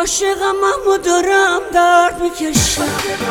عاشقم اما دارم درد میکشم.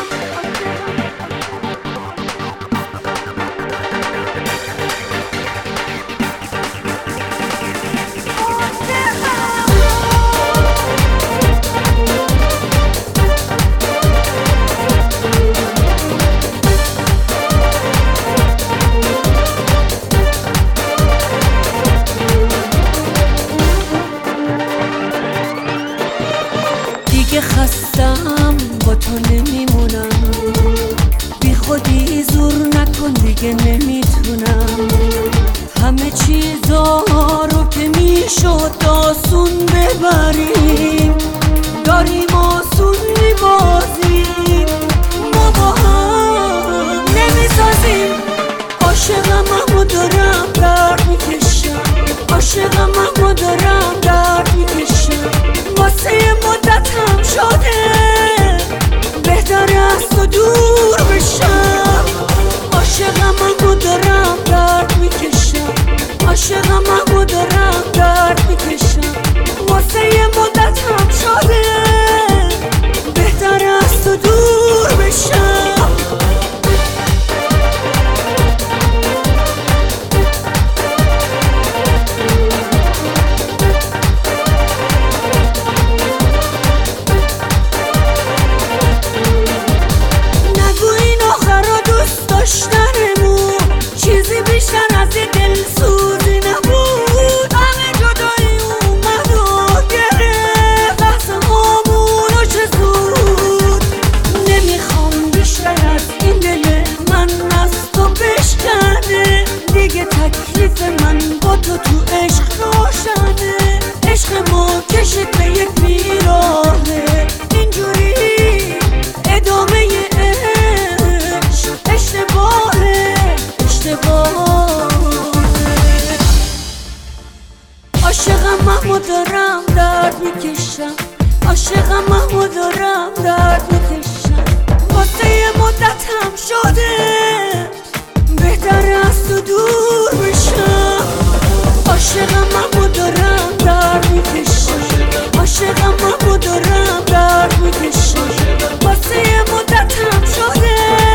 دیگه خستم با تو نمیمونم، بی خودی زور نکن دیگه نمیتونم. همه چیزا رو که میشد آسون ببریم داریم آسون میبازیم. ما با هم نمیسازیم. عاشقم اما دارم درد میکشم. عاشقم اما دارم درد میکشم. واسه مدتم شده بهتر از تو دور بشم. عاشقم اما دارم درد میکشم. عاشقم اما دارم درد میکشم. واسه مدتم شده بهتر از تو دور بشم. چیزی بیشتر از دلسوزی نبود. همه جدایی اومد و گرفت بحث همونو چه زود. نمیخوام بیشتر از این دل من از تو بشکنه. دیگه تکلیف من با تو عشق روشنه. عشق ما کشید به یک بیراهه. اینجوری ادامه عشق اشتباهه. عاشقم اما دارم درد میکشم. عاشقم اما دارم درد میکشم. واسه مدتم شده بهتر از تو دور بشم. عاشقم اما دارم درد میکشم. عاشقم اما دارم درد میکشم. واسه مدتم شده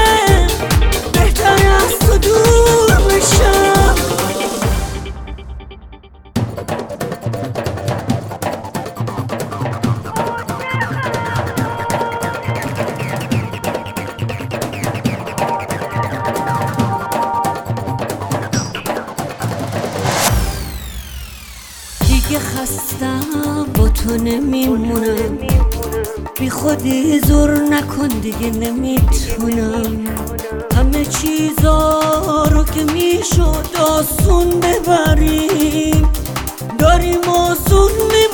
بهتر از تو دور بشم. دیگه خستم با تو نمیمونم، بی خودی زور نکن دیگه نمیتونم. همه چیزا رو که میشد آسون ببریم داریم آسون